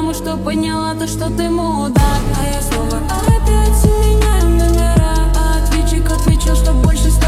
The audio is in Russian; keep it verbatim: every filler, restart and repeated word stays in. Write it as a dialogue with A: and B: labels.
A: потому что поняла то, что ты мудак. А я снова опять меняю номера, а ответчик отвечал, что больше ста